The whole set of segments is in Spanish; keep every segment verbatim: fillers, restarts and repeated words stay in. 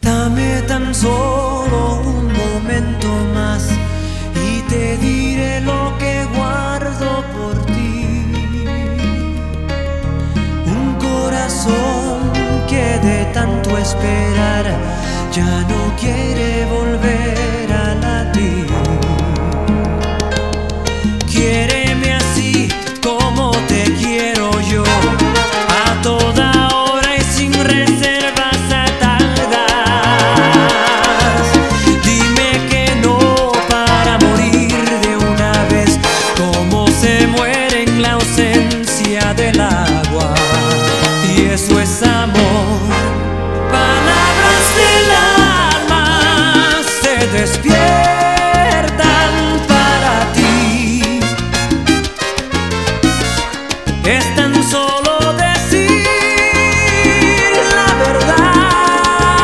Dame tan solo un momento más y te diré lo que guardo por ti. Un corazón que de tanto esperar ya no quiere volver a latir. Quiéreme así como te quiero yo, a toda hora y sin reservas atadas. Dime que no para morir de una vez, como se muere en la ausencia del agua. Y eso es amor. Palabras del alma se despiertan para ti. Es tan solo decir la verdad.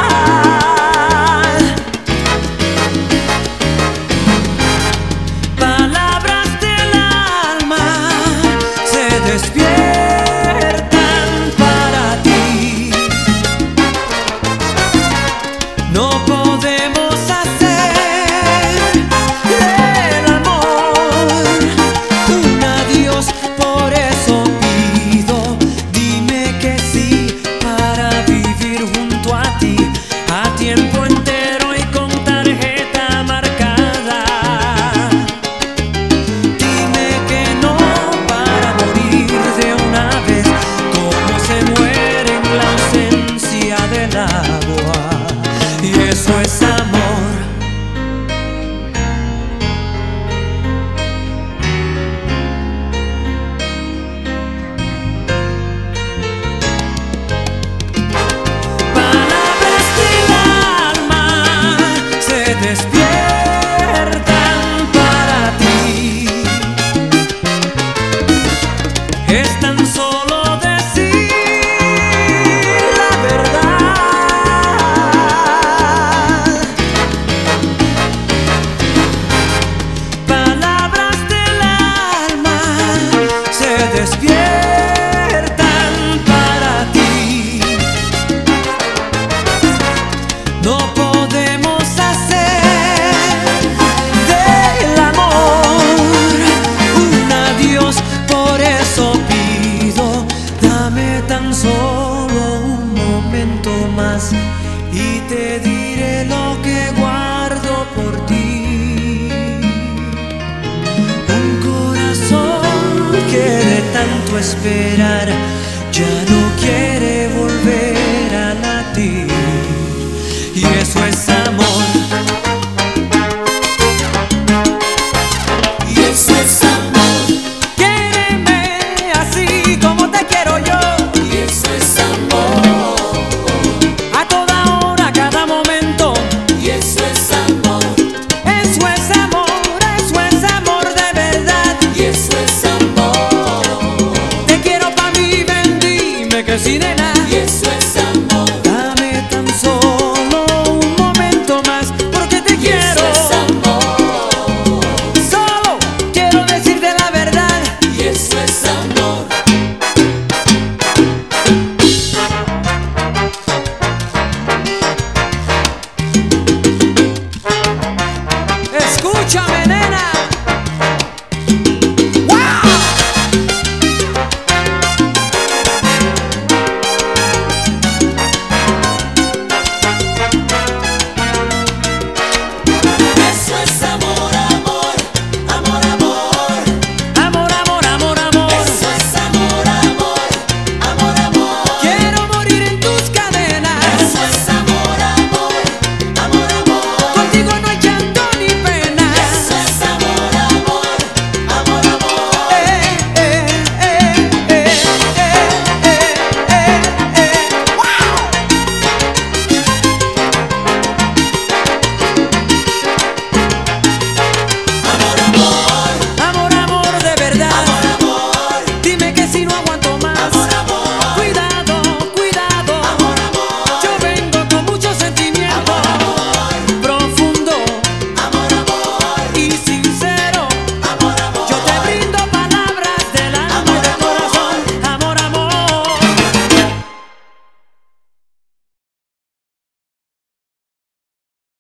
Palabras del alma se despiertan para ti. No podemos hacer del amor un adiós, por eso pido, dime que sí para vivir junto a ti a tiempo entero y con tarjeta marcada. Dime que no para morir de una vez, como se muere en la ausencia del agua. Y eso es amor. Palabras del alma se despiertan para ti. Es tan solo decir la verdad. Palabras del alma se despiertan para ti. No podemos hacer del amor un adiós, por eso pido, dame tan solo un momento más y te diré lo que guardo por ti. Un corazón que de tanto esperar ya no quiere